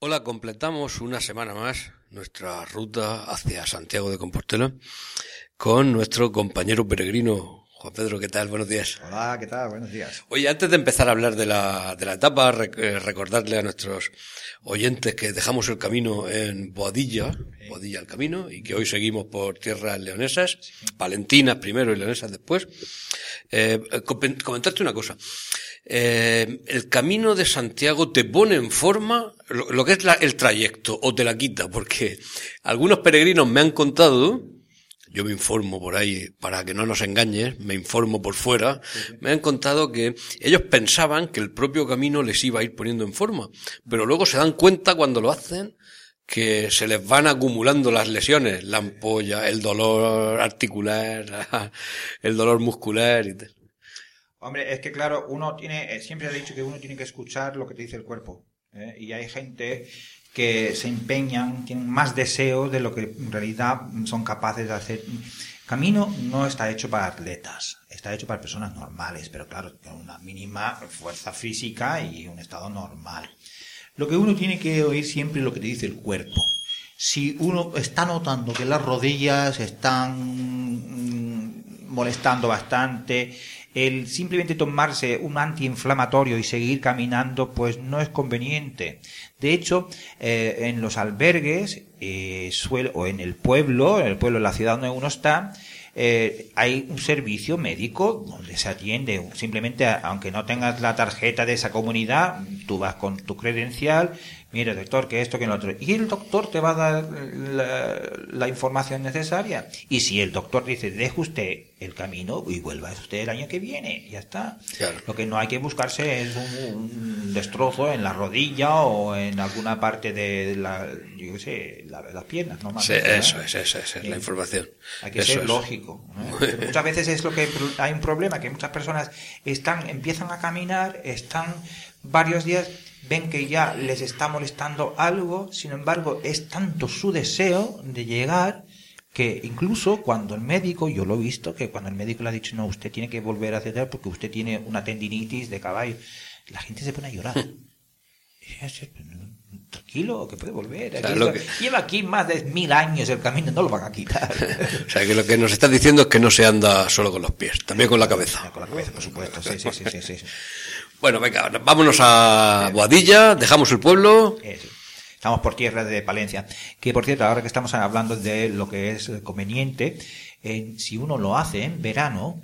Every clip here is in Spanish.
Hola, completamos una semana más nuestra ruta hacia Santiago de Compostela con nuestro compañero peregrino, Juan Pedro. ¿Qué tal? Buenos días. Hola, ¿qué tal? Buenos días. Oye, antes de empezar a hablar de la etapa, recordarle a nuestros oyentes que dejamos el camino en Boadilla el camino, y que hoy seguimos por tierras leonesas, palentinas primero y leonesas después. Comentarte una cosa. El camino de Santiago te pone en forma lo que es el trayecto, o te la quita, porque algunos peregrinos me han contado, yo me informo por ahí, para que no nos engañes, me informo por fuera, me han contado que ellos pensaban que el propio camino les iba a ir poniendo en forma, pero luego se dan cuenta cuando lo hacen que se les van acumulando las lesiones, la ampolla, el dolor articular, el dolor muscular y tal. Hombre, es que claro, uno tiene, siempre he dicho que uno tiene que escuchar lo que te dice el cuerpo, y hay gente que se empeñan, tienen más deseo de lo que en realidad son capaces de hacer. Camino no está hecho para atletas, está hecho para personas normales, pero claro, con una mínima fuerza física y un estado normal. Lo que uno tiene que oír siempre es lo que te dice el cuerpo. Si uno está notando que las rodillas están molestando bastante, el simplemente tomarse un antiinflamatorio y seguir caminando, pues no es conveniente. De hecho, en los albergues o en el pueblo, de la ciudad donde uno está, hay un servicio médico donde se atiende. Simplemente, aunque no tengas la tarjeta de esa comunidad, tú vas con tu credencial, mira, doctor, que esto, que lo otro, y el doctor te va a dar la información necesaria. Y si el doctor dice, deje usted el camino y vuelva usted el año que viene, ya está. Claro. Lo que no hay que buscarse es un destrozo en la rodilla o en alguna parte de las piernas, ¿no? Sí, esa es la información. Hay que ser lógico, ¿no? Muchas veces es lo que hay un problema, que muchas personas empiezan a caminar, están varios días, ven que ya les está molestando algo, sin embargo es tanto su deseo de llegar que incluso cuando el médico, yo lo he visto, que cuando el médico le ha dicho, no, usted tiene que volver a hacer porque usted tiene una tendinitis de caballo, la gente se pone a llorar. Tranquilo, que puede volver. Lleva aquí más de 1000 años el camino, no lo van a quitar. O sea, que lo que nos estás diciendo es que no se anda solo con los pies, también con la cabeza. Con la cabeza, por supuesto, sí. Bueno, venga, vámonos a Boadilla, dejamos el pueblo. Estamos por tierra de Palencia, que por cierto, ahora que estamos hablando de lo que es conveniente, si uno lo hace en verano,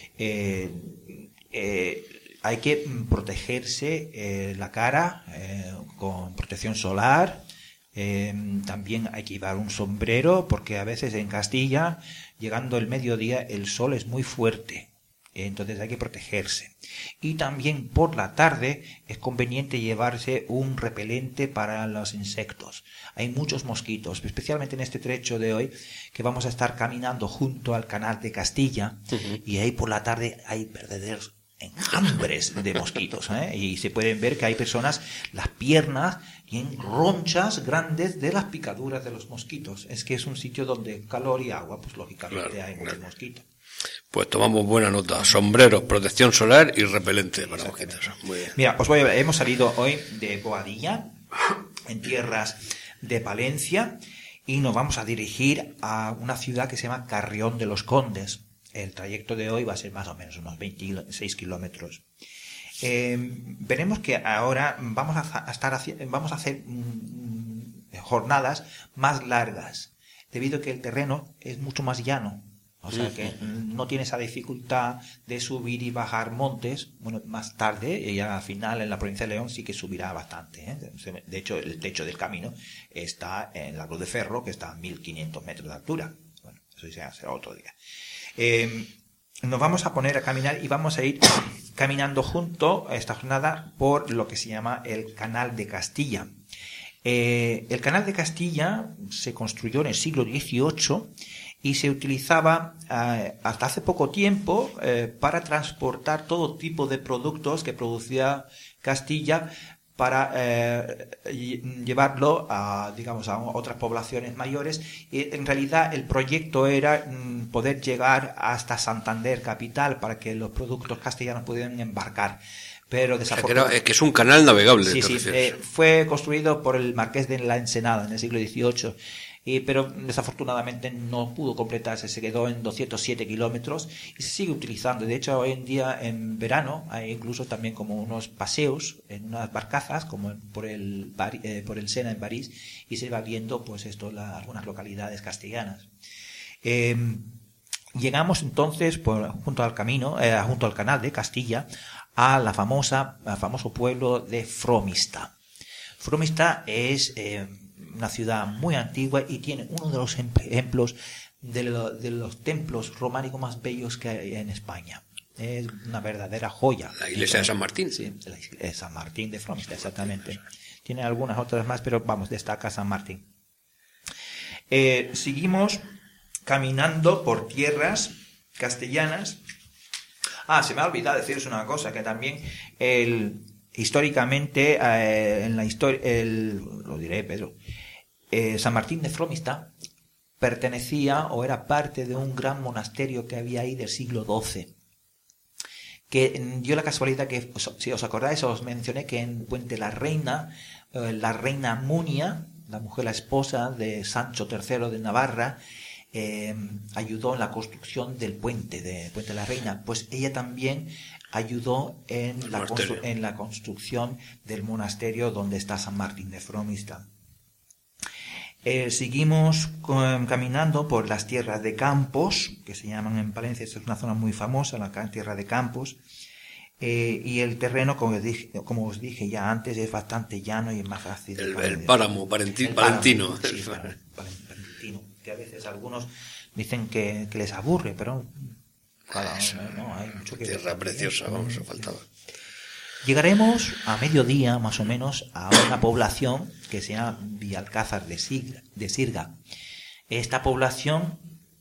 hay que protegerse la cara con protección solar. También hay que llevar un sombrero, porque a veces en Castilla, llegando el mediodía, el sol es muy fuerte. Entonces hay que protegerse. Y también por la tarde es conveniente llevarse un repelente para los insectos. Hay muchos mosquitos, especialmente en este trecho de hoy, que vamos a estar caminando junto al canal de Castilla, y ahí por la tarde hay verdaderos enjambres de mosquitos, y se pueden ver que hay personas, las piernas tienen ronchas grandes de las picaduras de los mosquitos. Es que es un sitio donde calor y agua, pues lógicamente hay muchos mosquitos. Pues tomamos buena nota. Sombreros, protección solar y repelente para mosquitos. Muy bien. Mira, hemos salido hoy de Boadilla, en tierras de Palencia, y nos vamos a dirigir a una ciudad que se llama Carrión de los Condes. El trayecto de hoy va a ser más o menos unos 26 kilómetros. Veremos que ahora vamos a hacer jornadas más largas, debido a que el terreno es mucho más llano. O sea que no tiene esa dificultad de subir y bajar montes. Bueno, más tarde, ya al final en la provincia de León sí que subirá bastante, De hecho, el techo del camino está en la Cruz de Ferro, que está a 1500 metros de altura. Bueno, eso ya será otro día. Nos vamos a poner a caminar y vamos a ir caminando junto a esta jornada por lo que se llama el Canal de Castilla. El Canal de Castilla se construyó en el siglo XVIII y se utilizaba hasta hace poco tiempo para transportar todo tipo de productos que producía Castilla para llevarlo a otras poblaciones mayores. Y en realidad el proyecto era poder llegar hasta Santander capital para que los productos castellanos pudieran embarcar. Pero desafortunadamente... que es un canal navegable. Sí, sí. Fue construido por el marqués de la Ensenada en el siglo XVIII. Pero desafortunadamente no pudo completarse, se quedó en 207 kilómetros y se sigue utilizando. De hecho, hoy en día, en verano, hay incluso también como unos paseos en unas barcazas, como por el Sena en París, y se va viendo pues algunas localidades castellanas. Llegamos entonces junto al canal de Castilla al famoso pueblo de Fromista. Fromista es una ciudad muy antigua y tiene uno de los ejemplos de los templos románicos más bellos que hay en España. Es una verdadera joya. La iglesia de San Martín. Sí, la iglesia de San Martín de Fromista, exactamente. Tiene algunas otras más, pero destaca San Martín. Seguimos caminando por tierras castellanas. Se me ha olvidado deciros una cosa, que también históricamente, en la historia, lo diré, Pedro, San Martín de Fromista pertenecía o era parte de un gran monasterio que había ahí del siglo XII, que dio la casualidad que, si os acordáis, os mencioné que en Puente la Reina Munia, la esposa de Sancho III de Navarra, ayudó en la construcción del puente de la Reina. Pues ella también ayudó en la construcción del monasterio donde está San Martín de Fromista. Seguimos caminando por las tierras de Campos, que se llaman en Palencia, es una zona muy famosa, la tierra de Campos, y el terreno, como os dije ya antes, es bastante llano y es más fácil. El páramo palentino. Sí, palentino, que a veces algunos dicen que les aburre, pero hay mucho que tierra preciosa, faltaba. Llegaremos a mediodía, más o menos, a una población que se llama Villalcázar de Sirga. Esta población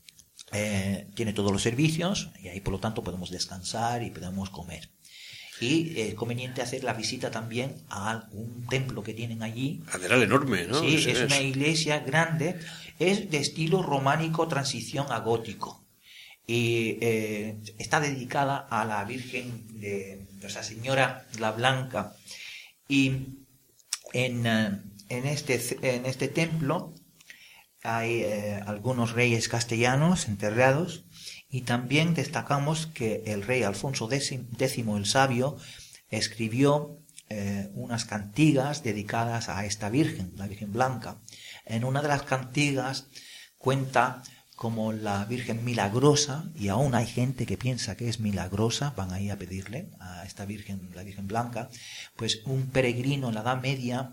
tiene todos los servicios y ahí, por lo tanto, podemos descansar y podemos comer. Y es conveniente hacer la visita también a un templo que tienen allí. Catedral enorme, ¿no? Sí, es una iglesia grande. Es de estilo románico, transición a gótico. Y está dedicada a la Virgen de Nuestra Señora la Blanca. Y en este templo hay algunos reyes castellanos enterrados, y también destacamos que el rey Alfonso X el Sabio escribió unas cantigas dedicadas a esta Virgen, la Virgen Blanca. En una de las cantigas cuenta como la Virgen milagrosa, y aún hay gente que piensa que es milagrosa, van ahí a pedirle a esta Virgen, la Virgen Blanca. Pues un peregrino en la Edad Media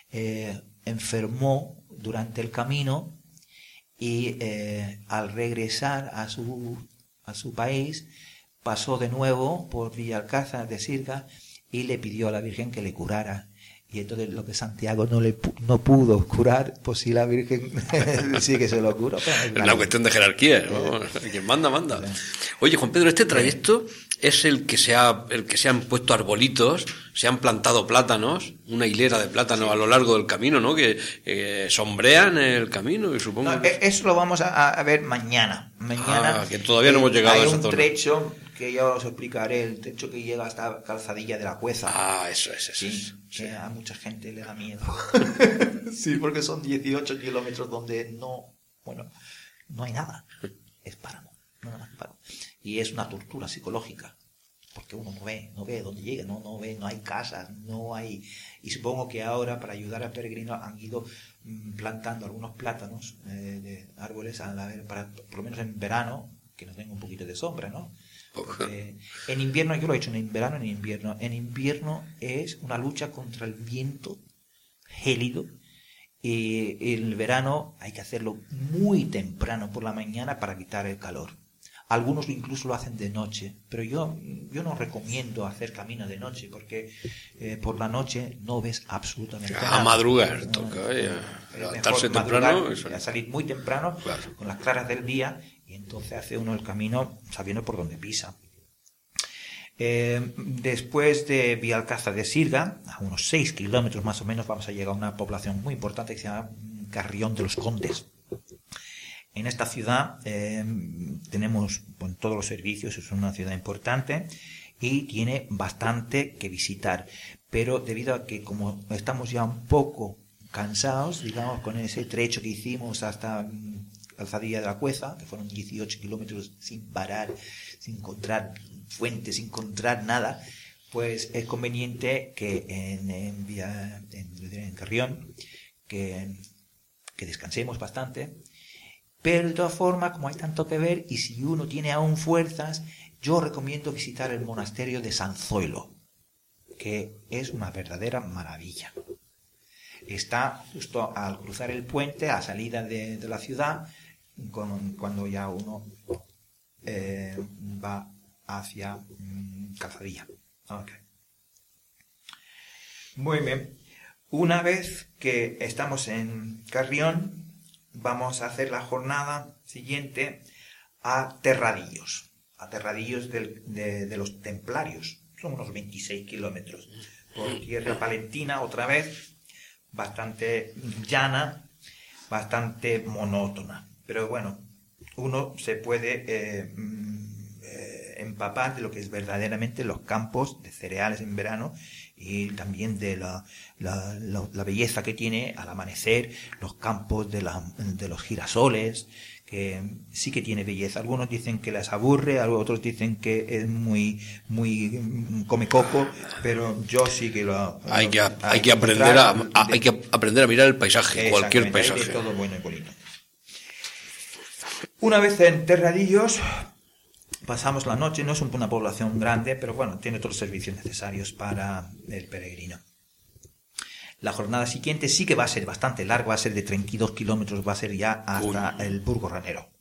enfermó durante el camino, y al regresar a su país pasó de nuevo por Villalcázar de Sirga y le pidió a la Virgen que le curara. Y entonces lo que Santiago no pudo curar, pues si la Virgen sí que se lo curó. Es una cuestión de jerarquía, ¿no? Quien manda, manda. Oye, Juan Pedro, este trayecto es el que se han puesto arbolitos, se han plantado plátanos, una hilera de plátanos a lo largo del camino, ¿no? Que sombrean el camino, y supongo. No, eso lo vamos a ver mañana. Mañana. Que todavía no hemos llegado a esa zona. Hay un trecho que ya os explicaré, el trecho que llega hasta Calzadilla de la Cueza. Eso. Sí. Que a mucha gente le da miedo. Sí, porque son 18 kilómetros donde no hay nada. Es páramo, no nada más que páramo. Y es una tortura psicológica, porque uno no ve dónde llega, no hay casas, no hay. Y supongo que ahora, para ayudar al peregrino, han ido plantando algunos plátanos de árboles para, por lo menos en verano, que nos den un poquito de sombra, ¿no? Porque en invierno, yo lo he hecho en verano, en invierno. En invierno es una lucha contra el viento gélido, y en el verano hay que hacerlo muy temprano por la mañana para quitar el calor. Algunos incluso lo hacen de noche, pero yo no recomiendo hacer camino de noche, porque por la noche no ves absolutamente nada. A madrugar, toca levantarse temprano. Salir muy temprano, claro, con las claras del día, y entonces hace uno el camino sabiendo por dónde pisa. Después de Villalcázar de Sirga, a unos 6 kilómetros más o menos, vamos a llegar a una población muy importante que se llama Carrión de los Condes. En esta ciudad tenemos todos los servicios, es una ciudad importante, y tiene bastante que visitar. Pero debido a que como estamos ya un poco cansados, digamos, con ese trecho que hicimos hasta Calzadilla de la Cueza, que fueron 18 kilómetros sin parar, sin encontrar fuentes, sin encontrar nada, pues es conveniente que en Carrión que descansemos bastante. Pero de todas formas, como hay tanto que ver, y si uno tiene aún fuerzas, yo recomiendo visitar el monasterio de San Zoilo, que es una verdadera maravilla. Está justo al cruzar el puente, a salida de la ciudad, cuando ya uno va hacia Calzadilla. Okay. Muy bien. Una vez que estamos en Carrión, vamos a hacer la jornada siguiente a Terradillos. A Terradillos de los Templarios. Son unos 26 kilómetros. Por tierra palentina, otra vez, bastante llana, bastante monótona. Pero bueno, uno se puede empapar de lo que es verdaderamente los campos de cereales en verano y también de la belleza que tiene al amanecer los campos de los girasoles, que sí que tiene belleza. Algunos dicen que las aburre, otros dicen que es muy come coco, pero yo sí que hay que aprender a mirar el paisaje, cualquier paisaje. Hay de todo bueno y bonito. Una vez en Terradillos pasamos la noche. No es una población grande, pero bueno, tiene todos los servicios necesarios para el peregrino. La jornada siguiente sí que va a ser bastante larga, va a ser de 32 kilómetros, va a ser ya hasta el Burgo Ranero.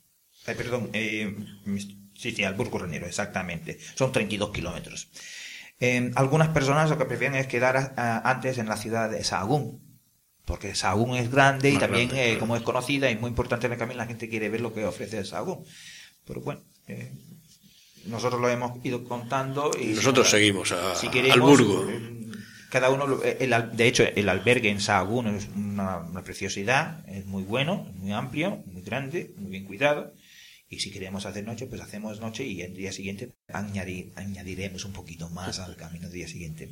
Al Burgo Ranero, exactamente. Son 32 kilómetros. Algunas personas lo que prefieren es quedar antes en la ciudad de Sahagún, porque Sahagún es grande y también, como es conocida y muy importante en el camino, la gente quiere ver lo que ofrece Sahagún. Pero bueno, nosotros lo hemos ido contando y nosotros seguimos al Burgo. Cada uno, de hecho, el albergue en Sahagún es una preciosidad, es muy bueno, muy amplio, muy grande, muy bien cuidado. Y si queremos hacer noche, pues hacemos noche y el día siguiente añadiremos un poquito más al camino del día siguiente.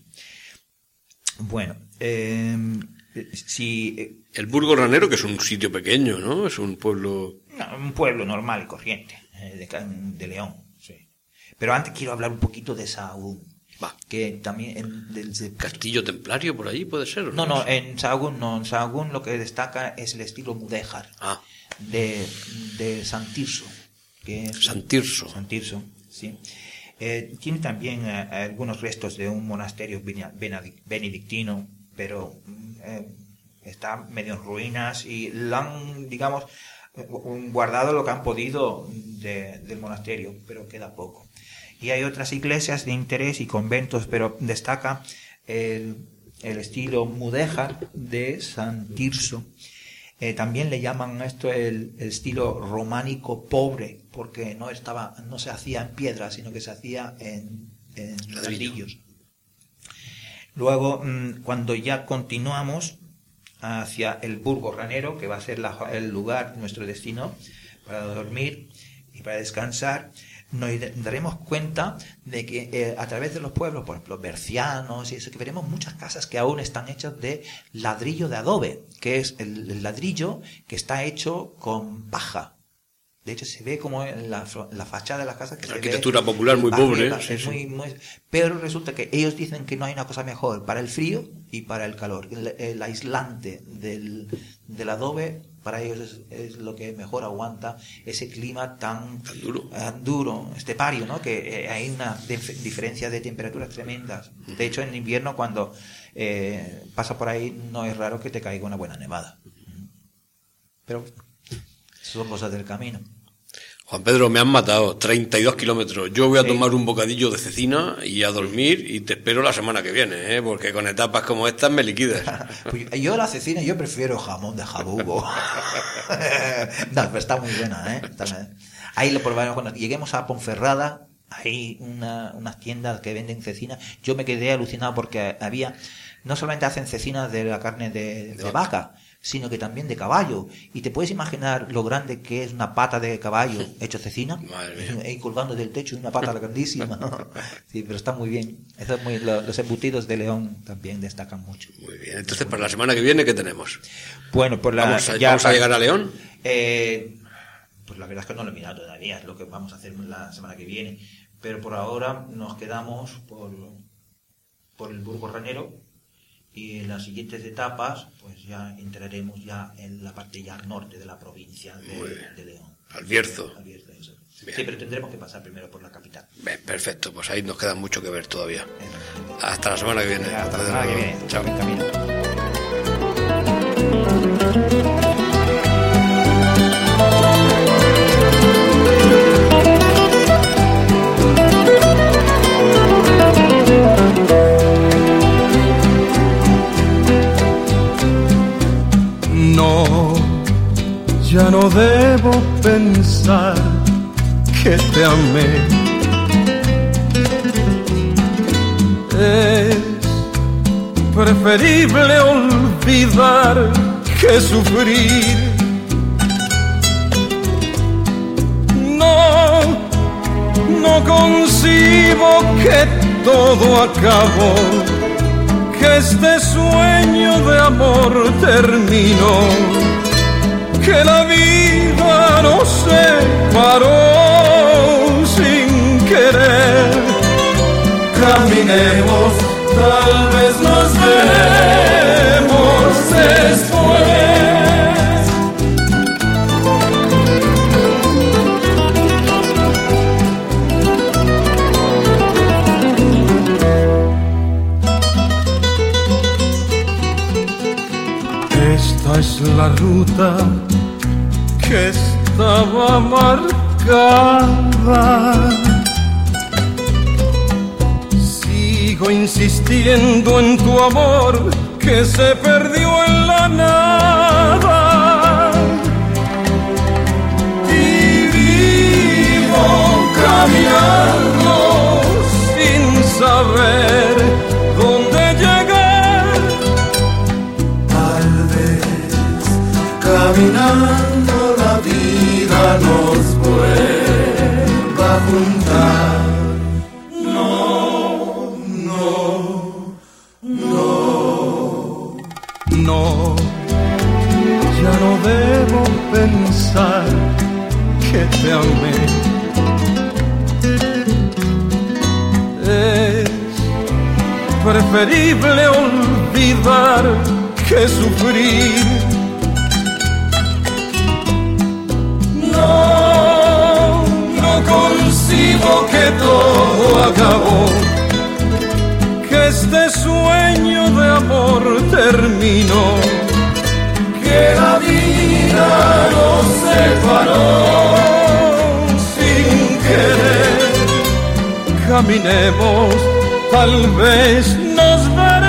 Bueno, el Burgo Ranero, que es un sitio pequeño, ¿no? Es un pueblo... No, un pueblo normal y corriente, de León, sí. Pero antes quiero hablar un poquito de Sahagún. Que también ¿Castillo templario por allí puede ser? No, en Sahagún no. En Sahagún lo que destaca es el estilo mudéjar de San Tirso. San Tirso, sí. Tiene también algunos restos de un monasterio benedictino, pero está medio en ruinas y lo han, digamos, guardado lo que han podido del monasterio, pero queda poco. Y hay otras iglesias de interés y conventos, pero destaca el estilo mudéjar de San Tirso. También le llaman esto el estilo románico pobre, porque no se hacía en piedra, sino que se hacía en ladrillos. Luego, cuando ya continuamos hacia el Burgo Ranero, que va a ser el lugar, nuestro destino, para dormir y para descansar, nos daremos cuenta de que a través de los pueblos, por ejemplo, bercianos y eso, que veremos muchas casas que aún están hechas de ladrillo de adobe, que es el ladrillo que está hecho con paja. De hecho, se ve como en la fachada de las casas que arquitectura popular muy pobre. Pero resulta que ellos dicen que no hay una cosa mejor para el frío y para el calor. El aislante del adobe para ellos es lo que mejor aguanta ese clima tan duro, estepario, ¿no? Que hay una diferencia de temperaturas tremendas. De hecho, en invierno, cuando pasa por ahí, no es raro que te caiga una buena nevada. Pero son cosas del camino. Juan Pedro, me han matado 32 kilómetros. Yo voy a tomar un bocadillo de cecina y a dormir y te espero la semana que viene, porque con etapas como estas me liquidas. Pues yo la cecina, yo prefiero jamón de jabugo. No, pero está muy buena, Ahí lo probaremos cuando lleguemos a Ponferrada. Hay unas tiendas que venden cecina. Yo me quedé alucinado porque no solamente hacen cecina de la carne de vaca, sino que también de caballo. Y te puedes imaginar lo grande que es una pata de caballo hecho cecina, ahí colgando del techo, una pata grandísima. Sí, pero está muy bien. Eso es los embutidos de León también destacan mucho. Muy bien. Entonces, para la semana que viene, ¿qué tenemos? Bueno, pues ¿Vamos a llegar a León? Pues la verdad es que no lo he mirado todavía, es lo que vamos a hacer la semana que viene. Pero por ahora nos quedamos por el Burgo Ranero, y en las siguientes etapas pues ya entraremos ya en la parte ya norte de la provincia de León. Al Bierzo. Eso. Sí, pero tendremos que pasar primero por la capital. Bien, perfecto, pues ahí nos queda mucho que ver todavía. Hasta la semana que viene. Hasta la semana que viene. Chao. Buen camino. No, ya no debo pensar que te amé. Es preferible olvidar que sufrir. No concibo que todo acabó, que este sueño de amor terminó, que la vida nos separó sin querer. Caminemos, tal vez nos veremos después. Esta es la ruta que estaba marcada. Sigo insistiendo en tu amor que se perdió en la nada. Y vivo caminando sin saber dónde llegar. Tal vez caminando la vida nos vuelva a juntar. No, ya no debo pensar que te amé. Es preferible olvidar que sufrir. No concibo que todo acabó, que este sueño de amor terminó, que la vida nos separó sin querer. Caminemos, tal vez nos veremos